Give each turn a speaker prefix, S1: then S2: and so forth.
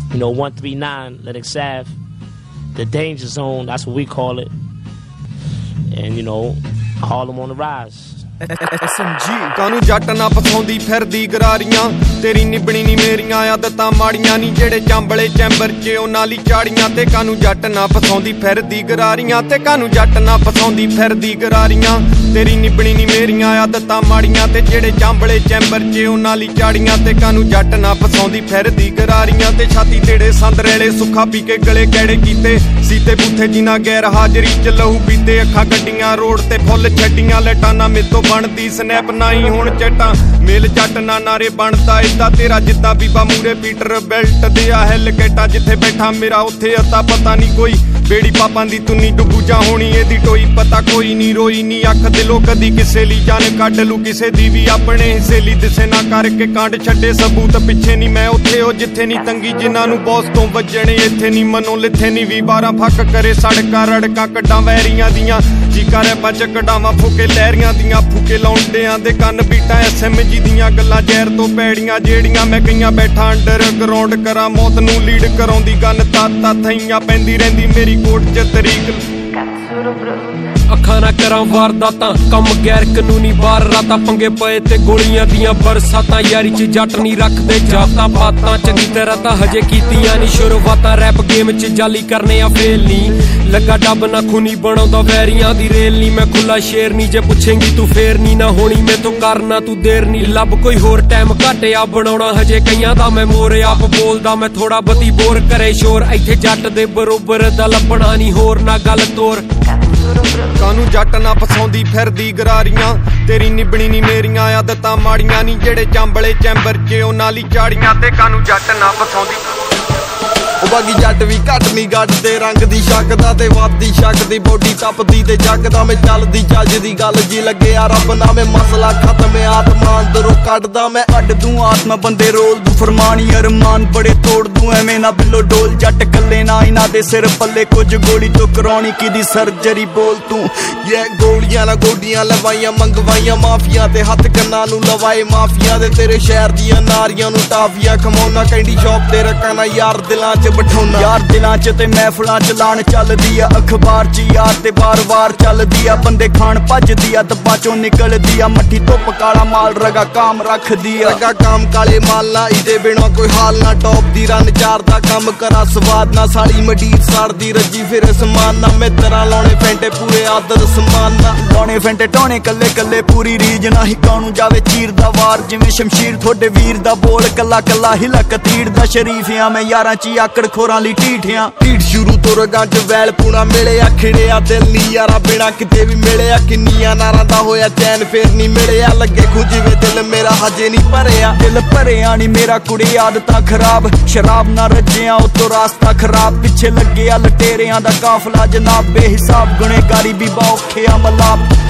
S1: 139 Lennox Ave, the danger zone, that's what we call it. And Harlem on the rise.
S2: SMG ਕਾਨੂੰ ਜੱਟ ਨਾ ਪਸਾਉਂਦੀ ਫਿਰਦੀ ਗਰਾਰੀਆਂ ਤੇਰੀ ਨਿਭਣੀ ਨੀ ਮੇਰੀਆਂ ਆਦਤਾਂ ਮਾੜੀਆਂ ਨੀ ਜਿਹੜੇ ਚਾਂਬਲੇ ਚੈਂਬਰ 'ਚ ਉਹਨਾਂ ਲਈ ਚਾੜੀਆਂ ਤੇ ਕਾਨੂੰ ਜੱਟ ਨਾ ਪਸਾਉਂਦੀ ਫਿਰਦੀ ਗਰਾਰੀਆਂ ਤੇ ਕਾਨੂੰ ਜੱਟ ਨਾ ਪਸਾਉਂਦੀ ਫਿਰਦੀ ਗਰਾਰੀਆਂ ਤੇਰੀ ਨਿਭਣੀ ਨੀ ਮੇਰੀਆਂ ਆਦਤਾਂ ਮਾੜੀਆਂ ਤੇ ਜਿਹੜੇ ਚਾਂਬਲੇ ਚੈਂਬਰ 'ਚ ਉਹਨਾਂ ਲਈ ਚਾੜੀਆਂ ਤੇ ਕਾਨੂੰ ਜੱਟ ਨਾ ਪਸਾਉਂਦੀ ਫਿਰਦੀ ਗਰਾਰੀਆਂ ਤੇ ਛਾਤੀ ਤੇੜੇ ਸੰਦਰੇਲੇ ਸੁੱਖਾ ਪੀ ਕੇ ਗਲੇ ਗੈੜੇ ਕੀਤੇ ਸੀਤੇ ਬੂਥੇ ਜਿਨਾ ਗੈਰ ਹਾਜ਼ਰੀ 'ਚ ਲਹੂ ਪੀਤੇ ਅੱਖਾਂ ਗੱਡੀਆਂ ਰੋਡ ਤੇ ਫੁੱਲ ਛੱਡੀਆਂ ਲਟਾਨਾ ਮੇਤੋਂ ਬਣਦੀ ਸਨੈਪ ਨਾਈ ਹੁਣ ਚਟਾਂ ਮੇਲ ਜੱਟ ਨਾ ਨਾਰੇ ਬਣਦਾ ਏਦਾਂ ਤੇਰਾ ਜਿੱਦਾਂ ਬੀਬਾ ਮੂਰੇ ਪੀਟਰ ਬੈਲਟ ਦੇ ਆ ਹੈਲ ਕੈਟਾ ਜਿੱਥੇ ਬੈਠਾ ਮੇਰਾ ਉੱਥੇ ਅਤਾ ਪਤਾ ਨਹੀਂ ਕੋਈ ਬੇੜੀ ਪਾਪਾਂ ਦੀ ਤੁੰਨੀ ਡੁੱਬੂ ਜਾ ਹੋਣੀ ਇਹਦੀ ਟੋਈ ਪਤਾ ਕੋਈ ਨਹੀਂ ਰੋਈ ਨਹੀਂ ਅੱਖ ਦਿਲੋਂ ਕਦੀ ਕਿਸੇ ਲਈ ਜਾਨ ਕੱਢ ਲੂ ਕਿਸੇ ਦੀ ਵੀ ਆਪਣੇ ਹਿੱਸੇ ਲਈ ਦਿਸੇ ਨਾ ਕਰਕੇ ਕਾਂਡ ਛੱਡੇ ਸਬੂਤ ਪਿੱਛੇ ਨਹੀਂ ਮੈਂ ਉੱਥੇ ਉਹ ਜਿੱਥੇ ਨਹੀਂ ਤੰਗੀ ਜਿਨ੍ਹਾਂ ਨੂੰ ਬੌਸ ਤੋਂ ਵੱਜਣੇ ਇੱਥੇ ਨਹੀਂ ਮਨੋਂ ਲਿੱਥੇ ਨਹੀਂ ਵੀ 12 ਫੱਕ ਕਰੇ ਸੜਕਾਂ ਰੜਕਾਂ ਕੱਢਾਂ ਵੈਰੀਆਂ ਦੀਆਂ ਜੀ ਕਰੇ ਬੱਚ ਕਢਾਵਾਂ ਫੂਕੇ ਲਹਿਰੀਆਂ ਦੀਆਂ ਫੂਕੇ ਲਾਉਂਦਿਆਂ ਦੇ ਕੰਨ ਬੀਟਾਂ SMG ਦੀਆਂ ਗੱਲਾਂ ਜ਼ਹਿਰ ਤੋਂ ਪੈੜੀਆਂ ਜਿਹੜੀਆਂ ਮੈਂ ਕਈਆਂ ਬੈਠਾ ਅੰਡਰ ਗਰਾਊਂਡ ਕਰਾਂ ਮੌਤ ਨੂੰ ਲੀਡ ਕਰਾਉਂਦੀ ਗਨ ਤਾਂ ਥਈਆਂ ਪੈਂਦੀ ਰਹਿੰਦੀ ਮੇਰੀ ਕੋਟ 'ਚ ਤਰੀਕ ਅੱਖਾਂ ਨਾ ਕਰਾਂ ਵਾਰਦਾਤਾਂ ਕੰਮ ਗੈਰ ਕਾਨੂੰਨੀ ਬਾਹਰ ਰਾਤਾਂ ਪੰਗੇ ਪਏ ਤੇ ਗੋਲੀਆਂ ਦੀਆਂ ਬਰਸਾਤਾਂ ਯਾਰੀ 'ਚ ਜੱਟ ਨਹੀਂ ਰੱਖਦੇ ਜਾਤਾਂ ਪਾਤਾਂ ਚੰਗੀ ਤਰ੍ਹਾਂ ਤਾਂ ਹਜੇ ਕੀਤੀਆਂ ਨਹੀਂ ਸ਼ੁਰੂਆਤਾਂ ਰੈਪ ਗੇਮ 'ਚ ਜਾਲੀ ਕਰਨੇ ਆ ਫੇਲ ਨਹੀਂ ਲੱਗਾ ਡੱਬ ਨਾ ਖੂਨੀ ਬਣਾਉਂਦਾ ਵੈਰੀਆਂ ਦੀ ਰੇਲ ਨਹੀਂ ਮੈਂ ਖੁੱਲਾ ਸ਼ੇਰ ਨਹੀਂ ਜੇ ਪੁੱਛੇਂਗੀ ਤੂੰ ਫੇਰ ਨਹੀਂ ਨਾ ਹੋਣੀ ਮੈਥੋਂ ਕਰਨਾ ਤੂੰ ਦੇਰ ਨਹੀਂ ਲੱਭ ਕੋਈ ਹੋਰ ਟਾਈਮ ਘਾਟਿਆ ਬਣਾਉਣਾ ਹਜੇ ਕਈਆਂ ਦਾ ਮੈਂ ਮੋਰ ਆਪ ਬੋਲਦਾ ਮੈਂ ਥੋੜਾ ਬਤੀ ਬੋਰ ਕਰੇ ਸ਼ੋਰ ਇੱਥੇ ਜੱਟ ਦੇ ਬਰੋਬਰ ਦਾ ਲੱਭਣਾ ਨਹੀਂ ਹੋਰ ਨਾ ਗੱਲ ਤੋਰ ਕਾਨੂੰ ਜੱਟ ਨਾ ਪਸਾਉਂਦੀ ਫਿਰਦੀ ਗਰਾਰੀਆਂ ਤੇਰੀ ਨਿਭਣੀ ਨੀ ਮੇਰੀਆਂ ਆਦਤਾਂ ਮਾੜੀਆਂ ਨੀ ਜਿਹੜੇ ਚਾਂਬਲੇ ਚੈਂਬਰ 'ਚ ਉਹਨਾਂ ਲਈ ਚਾੜੀਆਂ ਤੇ ਕਾਨੂੰ ਜੱਟ ਨਾ ਪਸਾਉਂਦੀ ਉਹ ਬਾਗੀ ਜੱਟ ਵੀ ਘੱਟ ਨਹੀਂ ਗੱਡਦੇ ਰੰਗ ਦੀ ਸ਼ੱਕਦਾ ਤੇ ਵੱਧਦੀ ਸ਼ੱਕ ਦੀ ਬੋਡੀ ਟੱਪਦੀ ਤੇ ਜੱਗਦਾ ਮੈਂ ਚੱਲਦੀ ਚੱਜਦੀ ਗੱਲ ਜੀ ਲੱਗਿਆ ਰੱਬ ਨਾ ਮੈਂ ਮਸਲਾ ਖਤਮ ਆਤਮਾ ਅੰਦਰੋਂ ਕੱਢਦਾ ਮੈਂ ਅੱਡ ਦੂੰ ਆਤਮਾ ਬੰਦੇ ਰੋਲ ਦੂੰ ਫਰਮਾਨੀ ਅਰਮਾਨ ਬੜੇ ਤੋੜ ਦੂੰ ਐਵੇਂ ਨਾ ਬਿੱਲੋ ਡੋਲ ਜੱਟ ਕੱਲੇ ਨਾ ਇਹਨਾਂ ਦੇ ਸਿਰ ਪੱਲੇ ਕੁਝ ਗੋਲੀ ਤੋਂ ਕਰਾਉਣੀ ਕਿਦੀ ਸਰਜਰੀ ਬੋਲ ਤੂੰ ਗੋਲੀਆਂ ਨਾ ਗੋਡੀਆਂ ਲਵਾਈਆਂ ਮੰਗਵਾਈਆਂ ਮਾਫੀਆ ਤੇ ਹੱਥ ਕੰਨਾਂ ਨੂੰ ਲਵਾਏ ਮਾਫੀਆ ਦੇ ਤੇਰੇ ਸ਼ਹਿਰ ਦੀਆਂ ਨਾਰੀਆਂ ਨੂੰ ਟਾਫੀਆਂ ਖਮਾਉਣਾ ਕੈਂਡੀ ਸ਼ੌਪ ਤੇ ਰੱਖਾਂ ਨਾ ਯਾਰ ਦਿਲਾਂ 'ਚ ਬਿਠਾਉਣਾ ਯਾਰ ਦਿਲਾਂ 'ਚ ਤੇ ਮਹਿਫਲਾਂ 'ਚ ਲਾਣ ਚੱਲਦੀ ਆ ਅਖਬਾਰ 'ਚ ਯਾਰ ਤੇ ਵਾਰ-ਵਾਰ ਚੱਲਦੀ ਆ ਬੰਦੇ ਖਾਣ ਭੱਜਦੀ ਆ ਦੱਬਾਂ 'ਚੋਂ ਨਿਕਲਦੀ ਆ ਮੱਠੀ ਧੁੱਪ ਕਾਲਾ ਮਾਲ ਰਗਾ ਕਾਮ ਰੱਖਦੀ ਆ ਰਗਾ ਕਾਮ ਕਾਲੇ ਮਾਲ ਨਾ ਇਹਦੇ ਬਿਨਾ ਕੋਈ ਹਾਲ ਨਾ ਟੌਪ ਦੀ ਰਨ ਚਾਰ ਦਾ ਕੰਮ ਕਰਾ ਸਵਾਦ ਨਾ ਸਾਲੀ ਮਡੀਰ ਸੜਦੀ ਰੱਜੀ ਫਿਰ ਸਮਾਨ ਨਾ ਮਿੱਤਰਾਂ ਲਾਉਣੇ ਫੈਂਟੇ ਪੂਰੇ ਆਦਰ ਸਮਾਨ ਨਾ ਲਾਉਣੇ ਫੈਂਟੇ ਟੋਣੇ ਕੱਲੇ ਕੱਲੇ ਪੂਰੀ ਰੀਜ ਨਾ ਹੀ ਕਾਨੂੰ ਜਾਵੇ ਚੀਰ ਦਾ ਵਾਰ ਜਿਵੇਂ ਸ਼ਮਸ਼ੀਰ ਤੁਹਾਡੇ ਵੀਰ ਦਾ ਬੋਲ ਕੱਲਾ ਕੱਲਾ ਹਿਲਾ ਕਤੀੜ ਦਾ ਸ਼ਰੀਫਿਆਂ ਮੈਂ ਯਾਰਾਂ 'ਚ ਆਕੜ ਖੋਰਾਂ ਲਈ ਢੀਠਿਆਂ ਢੀਠ ਸ਼ੁਰੂ ਤੋਂ ਰਗਾਂ 'ਚ ਵੈਲ ਪੂਣਾ ਮਿਲਿਆ ਖਿੜਿਆ ਦਿਲ ਨਹੀਂ ਯਾਰਾ ਬਿਨਾ ਕਿਤੇ ਵੀ ਮਿਲਿਆ ਕਿੰਨੀਆਂ ਨਾਰਾਂ ਦਾ ਹੋਇਆ ਚੈਨ ਫੇਰ ਨਹੀਂ ਮਿਲਿਆ ਲੱਗੇ ਖੁਜਵੇਂ ਦਿਲ ਮੇਰਾ ਹਜੇ ਨਹੀਂ ਭਰਿਆ ਦਿਲ ਭਰਿਆ ਨਹੀਂ ਮੇਰਾ ਕੁੜੀ ਆਦਤਾਂ ਖਰਾਬ ਸ਼ਰਾਬ ਨਾ ਰੱਜਿਆ ਉਤੋਂ ਰਾਸਤਾ ਖਰਾਬ ਪਿੱਛੇ ਲੱਗਿਆ ਲਟੇਰਿਆਂ ਦਾ ਕਾਫਲਾ ਜਨਾਬ ਬੇਹਿਸਾਬ ਗੁਨੇਗਾਰੀ ਵੀ ਔਖੇ ਆ ਮਲਾਬ